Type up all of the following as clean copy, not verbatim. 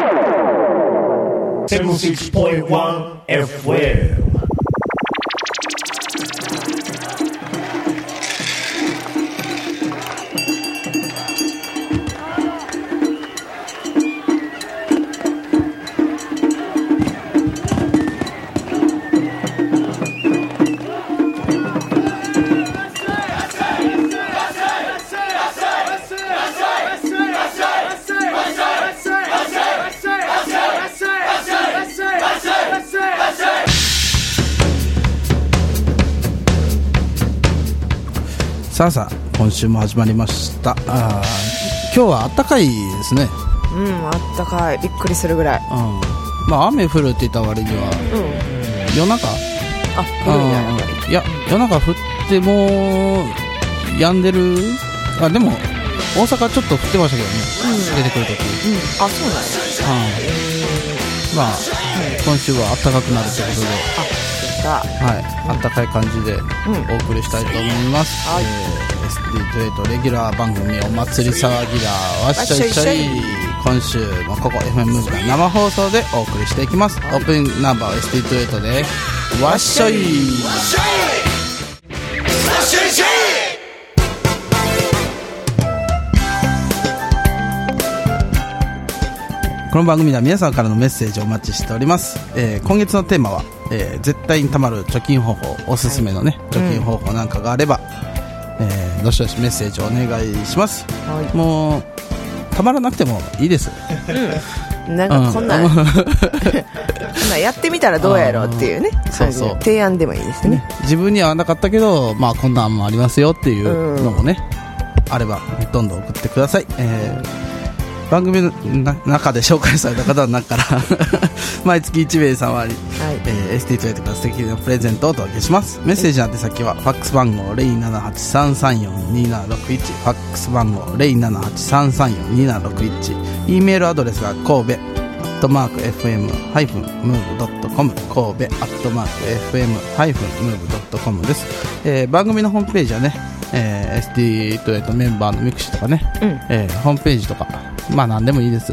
76.1 FM。 さあ今週も始まりました。今日は暖かいですね。 暖かい、びっくりするぐらい。 まあ雨降るって言った割には、夜中いや夜中降っても止んでる。でも大阪ちょっと降ってましたけどね、出てくるとき。 そうなんや。 まあ、今週は暖かくなるということで、暖かい感じでお送りしたいと思います。ST28 レギュラー番組お祭り騒ぎだわっしょいしょい。今週もここ FM ムーブが生放送でお送りしていきます。オープンナンバー ST28 でわっしょい。この番組では皆さんからのメッセージをお待ちしております。今月のテーマは、絶対にたまる貯金方法、おすすめのね、貯金方法なんかがあれば、どしどしメッセージをお願いします。もうたまらなくてもいいです。 なんかこんなんやってみたらどうやろうっていうね、提案でもいいですね。 自分には合わなかったけど、まあこんなんもありますよっていうのもね、あればどんどん送ってください。番組の中で紹介された方の中から毎月1名様に、ST28 から素敵なプレゼントをお届けします。メッセージの宛先はファックス番号 078-334-2761、ファックス番号 078-334-2761、E メールアドレスは神戸@fm-move.com、 神戸@fm-move.com です。番組のホームページはね、ST28 メンバーのミクシーとかね、ホームページとかまあ何でもいいです。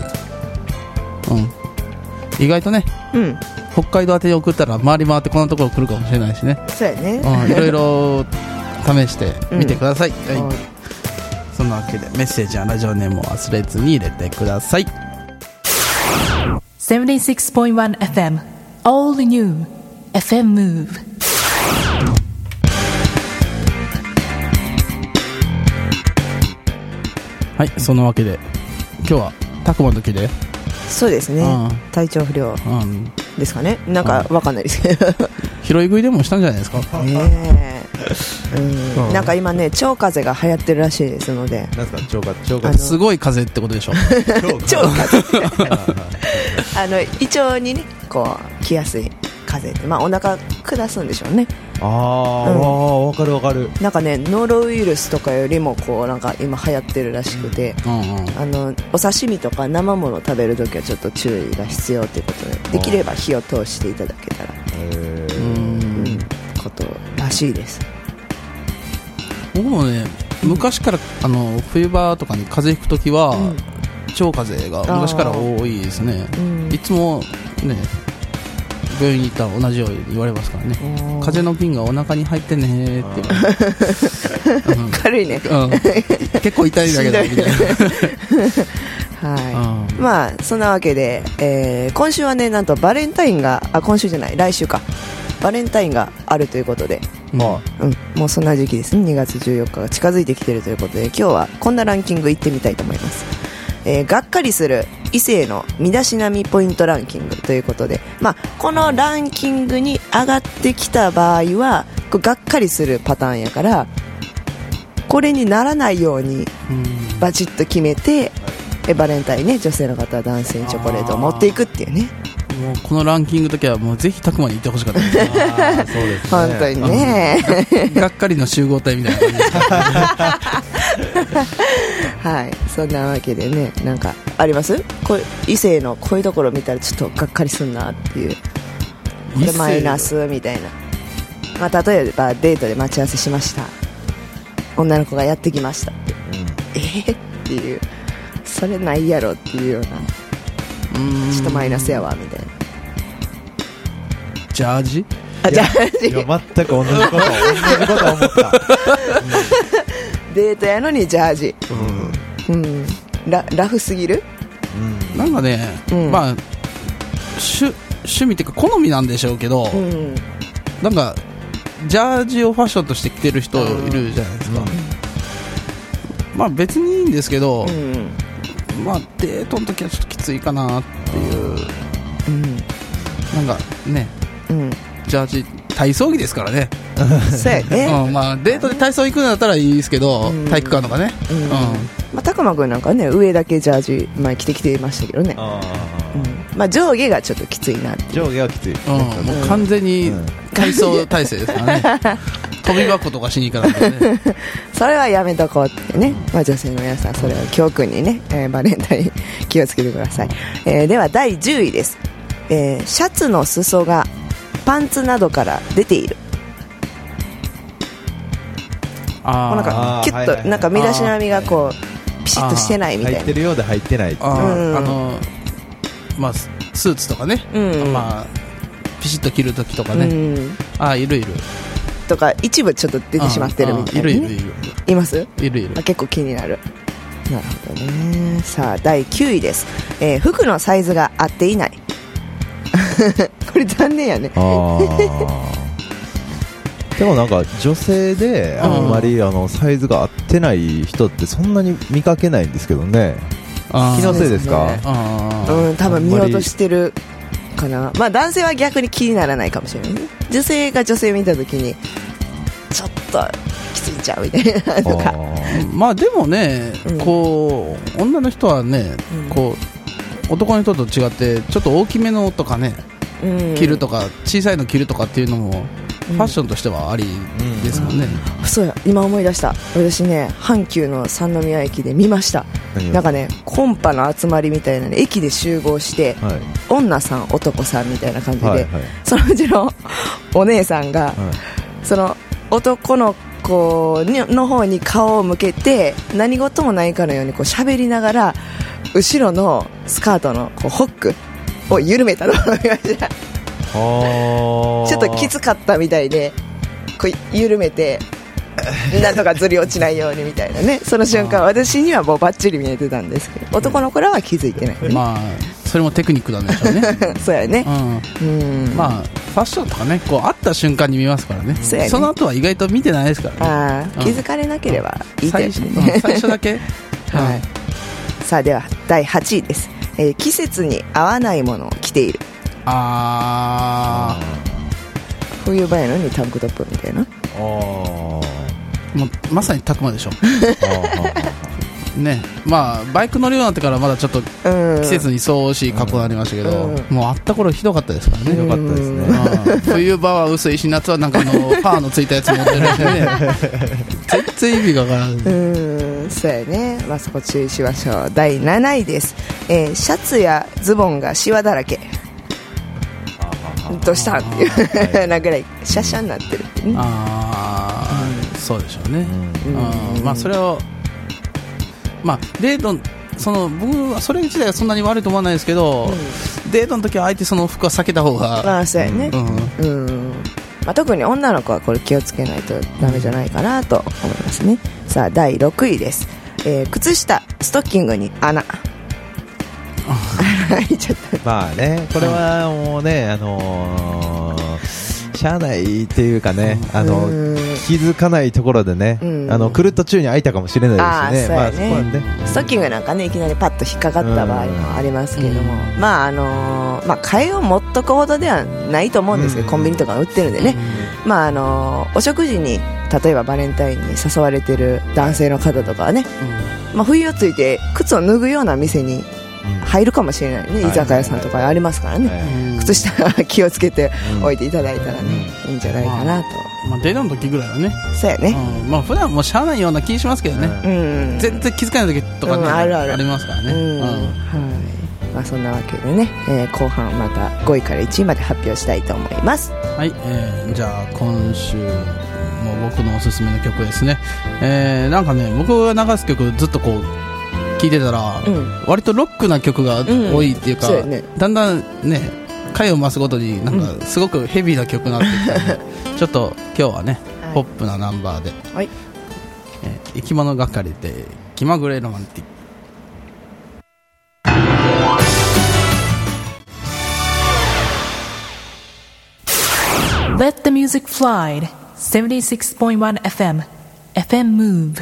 意外とね、北海道宛てに送ったら回り回ってこんなところ来るかもしれないしね。 そうやね。 いろいろ試してみてください。そんなわけでメッセージやラジオネームを忘れずに入れてください。 76.1 FM All New FM Move。 はい、そのわけで今日はたくまの木で。 そうですね、体調不良ですかね。なんかわかんないですけど拾い食いでもしたんじゃないですか。 なんか今ね、腸風邪が流行ってるらしいですので。 なんですか、腸風すごい風邪ってことでしょ。腸風胃腸にねこう来やすい風邪って、まあお腹下すんでしょうね。 わかるわかる。 なんかね、ノロウイルスとかよりもこうなんか今流行ってるらしくて、お刺身とか生もの食べるときはちょっと注意が必要ということで、できれば火を通していただけたらことらしいです。 僕もね、昔から冬場とかに風邪ひくときは、腸風邪が昔から多いですね。いつもね、病院に行ったら同じように言われますからね。風邪の菌がお腹に入ってねって軽いね、 結構痛いんだけどみたいな。まあそんなわけで、今週はね、なんとバレンタインが今週じゃない、来週か、バレンタインがあるということで、もうそんな時期ですね。2月14日が近づいてきているということで、今日はこんなランキングいってみたいと思います。がっかりする異性の身だしなみポイントランキングということで、このランキングに上がってきた場合はがっかりするパターンやから、これにならないようにバチッと決めて、バレンタインね、女性の方は男性にチョコレートを持っていくっていうね。 もうこのランキングの時はもうぜひたくまに行ってほしかったです。そうですね、 本当にねがっかりの集合体みたいな感じですはい、そんなわけでね、なんかあります？異性のこういうところ見たらちょっとがっかりすんなっていう、これマイナスみたいな。例えばデートで待ち合わせしました、女の子がやってきましたって、っていう、それないやろっていうような。 ちょっとマイナスやわみたいな。 ジャージ？ ジャージ。 いや全く同じこと思ったデートやのにジャージ。ラフすぎる？ なんかね、まあ趣味っていうか好みなんでしょうけど、なんかジャージをファッションとして着てる人いるじゃないですか。まあ別にいいんですけど、まあデートの時はちょっときついかなっていう、なんかね、ジャージ体操着ですからね。 そうやね。 まあデートで体操行くんだったらいいですけど、体育館とかね。 まあたくまくんなんかね、上だけジャージ前着てきてましたけどね。まあ上下がちょっときついなって。 上下はきつい。 もう完全に体操体制ですからね。飛び箱とかしに行かないとね。 それはやめとこうってね。まあ女性の皆さん、それは教訓にね、バレンタイン気をつけてください。では第10位です。シャツの裾がパンツなどから出ている。なんかキュッとなんか身だしなみがこうピシッとしてないみたいな。 入ってるようで入ってないっていう。 まあスーツとかね、まあピシッと着るときとかね、いるとか一部ちょっと出てしまってるみたいな、ね、 いるいます？ いる結構気になる。なるほどね。さあ第9位です。服のサイズが合っていない。これ残念やね。 でもなんか女性であんまりサイズが合ってない人ってそんなに見かけないんですけどね。気のせいですか？ 多分見落としてるかな。まあ男性は逆に気にならないかもしれないね。女性が女性見た時にちょっときついんちゃうみたいなとか。 まあでもね、こう女の人はね、こう男の人と違ってちょっと大きめのとかね、着るとか小さいの着るとかっていうのもファッションとしてはありですもんね。 そうや、今思い出した。私ね、阪急の三宮駅で見ました。なんかね、コンパの集まりみたいなね、駅で集合して、女さん男さんみたいな感じで、そのうちのお姉さんが、その男の子の方に顔を向けて何事もないかのようにこう喋りながら後ろのスカートのこうホックを緩めたのを見ました。ちょっときつかったみたいでこう緩めてなんとかずり落ちないようにみたいなね。その瞬間私にはもうバッチリ見えてたんですけど、男の子らは気づいてない、ね。 まあそれもテクニックなんでしょうね。 そうやね。 まあファッションとかね、こう会った瞬間に見ますからね。その後は意外と見てないですからね。 気づかれなければいいですね。最初だけ。 はい。さあでは第8位です。季節に合わないものを着ている。冬場やのにタンクトップみたいな。 もうまさにたくまでしょ。ね、まあバイク乗るようになってからまだちょっと季節に相応しい格好になりましたけど、もうあった頃ひどかったですからね。 ひどかったですね。 冬場は薄いし、夏はなんかパーのついたやつ持ってるしね。全然意味がわからん。 そうやね。まあそこ注意しましょう。第7位です。シャツやズボンがシワだらけ。どうしたっていうなぐらいシャシャになってるってね。 そうでしょうね。まあそれをまあデート僕はそれ自体はそんなに悪いと思わないですけど、デートの時はあえてその服は避けた方が。 そうやね。まあ、特に女の子はこれ気をつけないとダメじゃないかなと思いますね。さあ第6位です。靴下ストッキングに穴。開いちゃった。 まあね、これはもうね、しゃあないっていうかね、気づかないところでね、来る途中に開いたかもしれないですしね。まあそこはね、 ストッキングなんかね、いきなりパッと引っかかった場合もありますけども、まあまあ替えを持っとくほどではないと思うんですけど、コンビニとか売ってるんでね、まあお食事に例えばバレンタインに誘われてる男性の方とかはね、まあ不意をついて靴を脱ぐような店に入るかもしれないね。居酒屋さんとかありますからね。靴下は気をつけておいていただいたらね、いいんじゃないかなと。 まあデートの時ぐらいはね。 そうやね。 まあ普段もしゃあないような気しますけどね。全然気づかない時とかね、ありますからね。 まあそんなわけでね、後半また5位から1位まで発表したいと思います。 はい、じゃあ今週も僕のおすすめの曲ですね。なんかね、僕が流す曲ずっとこう聴いてたら、割とロックな曲が多いっていうか、だんだんね回を増すごとになんかすごくヘビーな曲になってきたので、ちょっと今日はね、ポップなナンバーで、生き物係で気まぐれロマンティック。 Let the music fly. 76.1 FM. FM Move.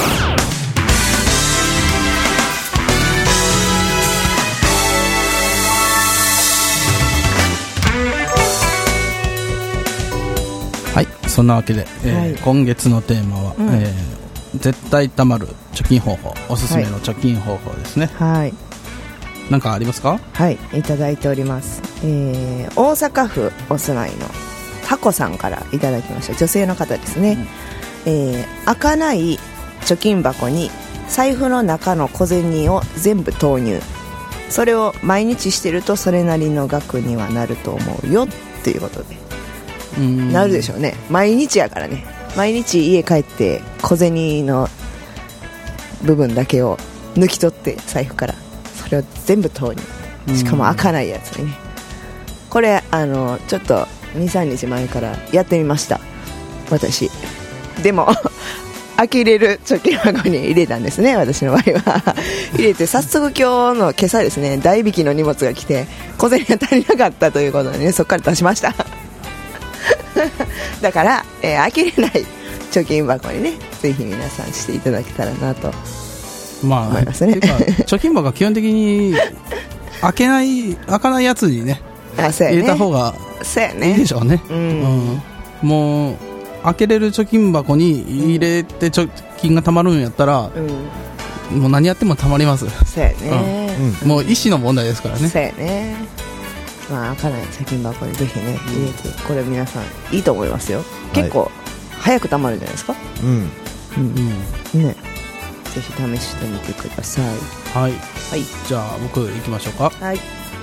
はい、そんなわけで、今月のテーマは、絶対たまる貯金方法、おすすめの貯金方法ですね。はい。なんかありますか？ はい、いただいております。大阪府お住まいのタコさんからいただきました。女性の方ですね。開かない貯金箱に財布の中の小銭を全部投入。それを毎日してるとそれなりの額にはなると思うよということで。なるでしょうね。毎日やからね。毎日家帰って小銭の部分だけを抜き取って財布からそれを全部投入。しかも開かないやつにね。これちょっと2、3日前からやってみました私。でも開けれる貯金箱に入れたんですね、私の場合は。入れて早速今朝ですね、代引きの荷物が来て小銭が足りなかったということでね、そこから出しましただから、開けれない貯金箱にね、ぜひ皆さんしていただけたらなと思いますね。 貯金箱は基本的に開かないやつにね、入れた方がいいでしょうね。もう開けれる貯金箱に入れて貯金がたまるんやったら、もう何やってもたまります。 そうやね、 もう意思の問題ですからね。 そうやね。開かない貯金箱にぜひね入れて、これ皆さんいいと思いますよ。結構早くたまるじゃないですか。ね、ぜひ試してみてください。 はい、じゃあ僕行きましょうか。はい。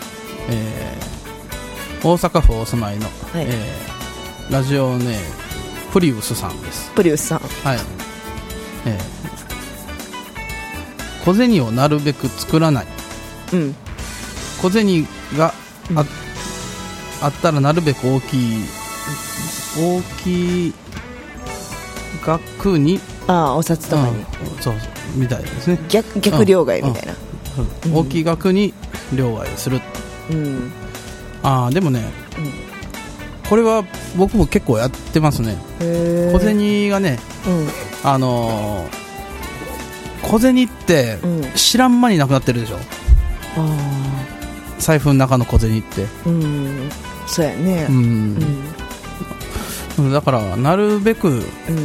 大阪府お住まいの、ラジオネームプリウスさんです。 プリウスさん。はい。 小銭をなるべく作らない。小銭があったらなるべく大きい額に、 お札とかに、 そうみたいですね。 逆両替みたいな、 大きい額に両替する。でもね、これは僕も結構やってますね。小銭がね、小銭って知らん間になくなってるでしょ。財布の中の小銭って。 そうやね。 だからなるべく、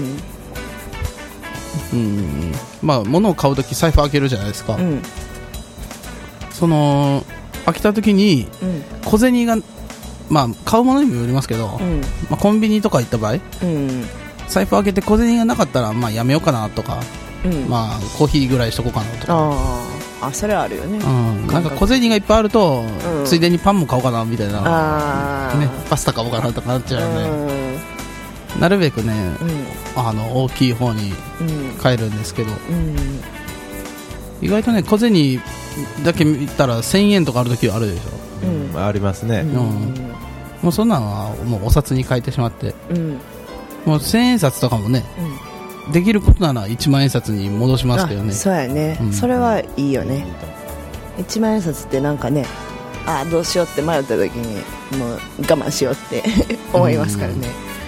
物を買うとき財布開けるじゃないですか。その開けたときに、小銭が買うものにもよりますけど、コンビニとか行った場合、財布開けて小銭がなかったらやめようかなとか、コーヒーぐらいしとこうかなとか。 それはあるよね。 なんか小銭がいっぱいあると、ついでにパンも買おうかなみたいな、パスタ買おうかなとかなっちゃうので、なるべくね、大きい方に変えるんですけど、意外とね小銭だけ見たら1000円とかある時はあるでしょ。 ありますね。 もうそんなのはもうお札に変えてしまって、もう1000円札とかもね、できることなら1万円札に戻しますけどね。 そうやね、それはいいよね。1万円札ってなんかね、どうしようって迷った時にもう我慢しようって思いますからね。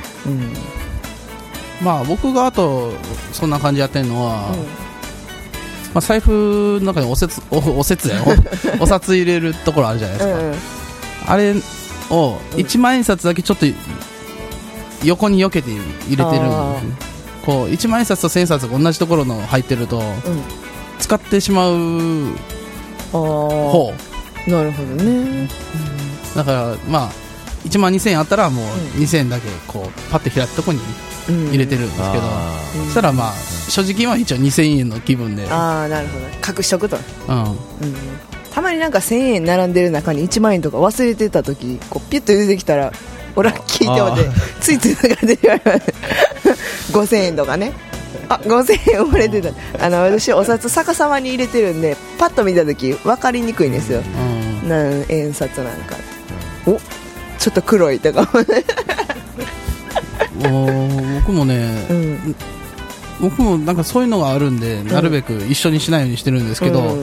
僕があとそんな感じやってるのは、財布の中にお札入れるところあるじゃないですか。あれを1万円札だけちょっと横に避けて入れてるんですね。こう1万円札と1000円札が同じところの入ってると、使ってしまう方。 なるほどね。 だから1万2000円あったらもう2000円だけこうパッて開くとこに入れてるんですけど、そしたら所持金は一応2000円の気分で。 なるほど、隠しとくと。たまになんか1000円並んでる中に1万円とか忘れてた時、こうピュッと出てきたらラッキーって思ってついつい出て5000円とかね、 あ、5000円埋もれてた。私お札逆さまに入れてるんで、パッと見たとき分かりにくいんですよ、何円札なんか。お、ちょっと黒いとか僕もね、僕もなんかそういうのがあるんで、なるべく一緒にしないようにしてるんですけど、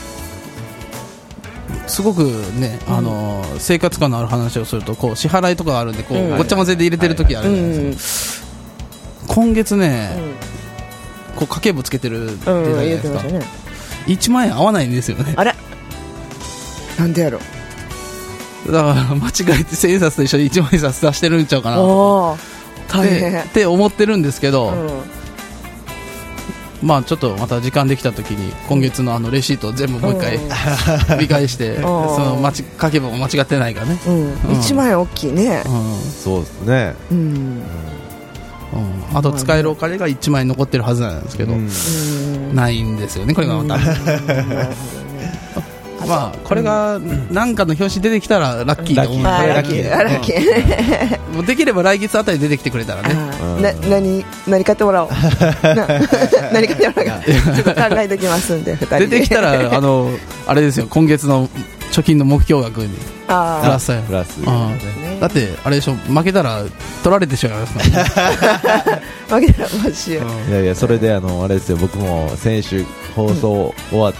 すごくね、生活感のある話をすると、こう支払いとかがあるんで、こうごっちゃ混ぜで入れてる時あるじゃないですか。今月ね、こう家計簿つけてるって言ったじゃないですか。1万円合わないんですよね。 あれ、なんでやろ。 だから間違えて1000円札と一緒に1万円札出してるんちゃうかなって思ってるんですけど、まあちょっとまた時間できた時に今月のレシートを全部もう一回見返してその家計簿も間違ってないかね。 1万円大きいね。 そうですね。 あと使えるお金が1万円残ってるはずなんですけど、ないんですよね、これがまた。まあこれが何かの表紙出てきたらラッキーと思う。 ラッキーもうできれば来月あたり出てきてくれたらね。 何買ってもらおう。何買ってもらおうかちょっと考えておきますんで。2人で出てきたらあれですよ、今月の貯金の目標額にプラスプラス、 だってあれでしょ、負けたら取られてしまいますから負けたらマジよ。 いやいや、それであれですよ、僕も先週放送終わって、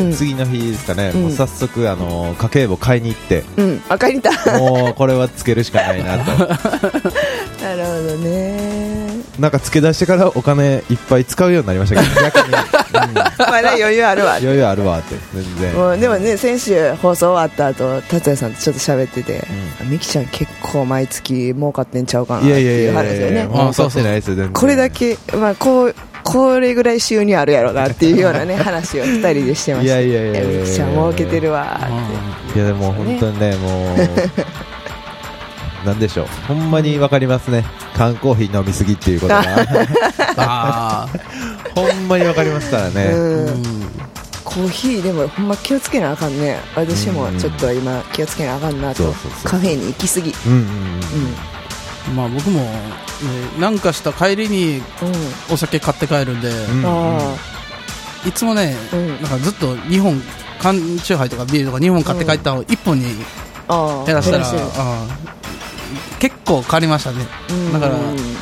次の日ですかね、もう早速家計簿買いに行って、 買いに行った。 もうこれはつけるしかないなと。 なるほどね。 なんかつけ出してからお金いっぱい使うようになりましたけど、逆に、 まだ余裕あるわ。 余裕あるわって全然。 もうでもね、先週放送終わった後、達也さんとちょっと喋ってて、みきちゃん結構毎月儲かってんちゃうかなっていう話よね。 儲かってないですよ全然。 これだけ、まあこれぐらい収入あるやろなっていうようなね話を2人でしてました。みきちゃん儲けてるわって。 いやでも本当にね、もうなんでしょう、ほんまに分かりますね、缶コーヒー飲みすぎっていうことがほんまに分かりますからね。コーヒーでもほんま気をつけなあかんね。私もちょっと今気をつけなあかんなと。カフェに行きすぎ。 まあ僕もなんかした帰りにお酒買って帰るんで、いつもね、なんかずっと2本缶チューハイとかビールとか2本買って帰ったのを1本に減らしたら結構変わりましたね。だから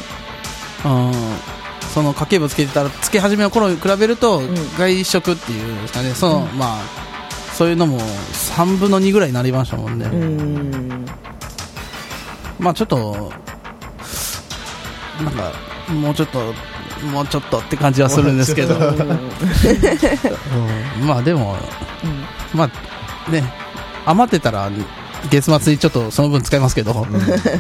その家計簿つけてたら、つけ始めの頃に比べると外食っていうんですかね、まあそういうのも3分の2ぐらいになりましたもんね。まあちょっとなんかもうちょっとって感じはするんですけどまあでも、まあね、余ってたら月末にちょっとその分使いますけど、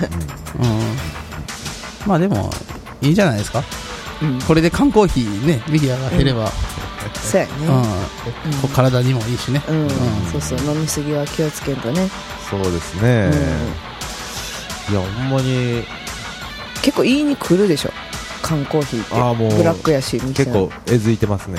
まあでもいいんじゃないですか。これで缶コーヒーね、ミディアが減れば、 そうやね、 体にもいいしね。 そうそう、飲みすぎは気をつけるとね。 そうですね。いやほんまに結構言いに来るでしょ、缶コーヒーって。もうブラックやし結構えずいてますね。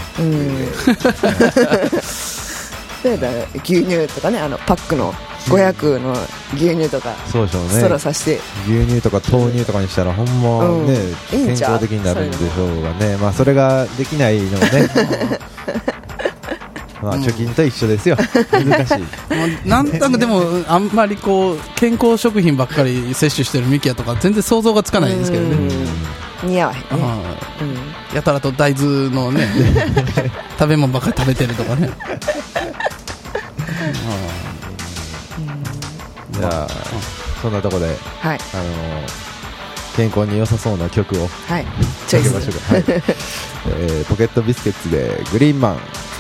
例えば牛乳とかね、パックの500の牛乳とか、 そうでしょうね、 ストローさして牛乳とか豆乳とかにしたらほんまね、健康的になるんでしょうがね。まあそれができないのもねまあ貯金と一緒ですよ、難しい。 なんとなくでもあんまりこう健康食品ばっかり摂取してるミキヤとか全然想像がつかないんですけどね。 似合わへんね。 やたらと大豆のね食べ物ばっかり食べてるとかね。 じゃあそんなとこで、健康に良さそうな曲をチョイスかけましょうか。ポケットビスケッツでグリーンマン。